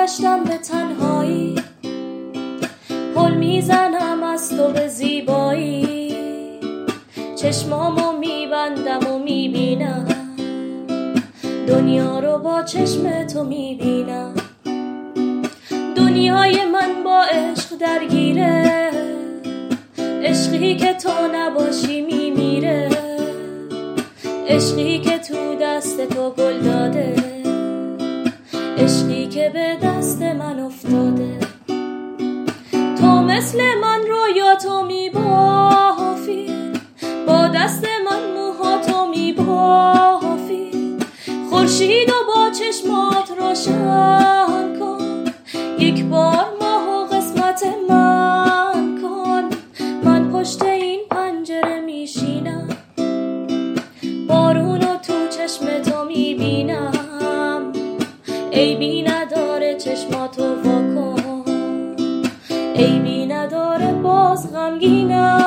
گشتم به تنهایی، پل میزنم از تو به زیبایی، چشمامو میبندم و میبینم دنیا رو با چشم تو میبینم. دنیای من با عشق درگیره، عشقی که تو نباشی میمیره، عشقی که تو دست تو گل داده، عشقی که به دست من افتاده. تو مثل من رویاتو میبافی، با دست من موهاتو میبافی، خورشید و با چشمات روشن کن، یک بار ماه و قسمت من کن. من پشت این پنجره میشینم، بارونو تو چشم تو میبینم، عیبی نداره چشماتو واکن، عیبی نداره باز غمگینم.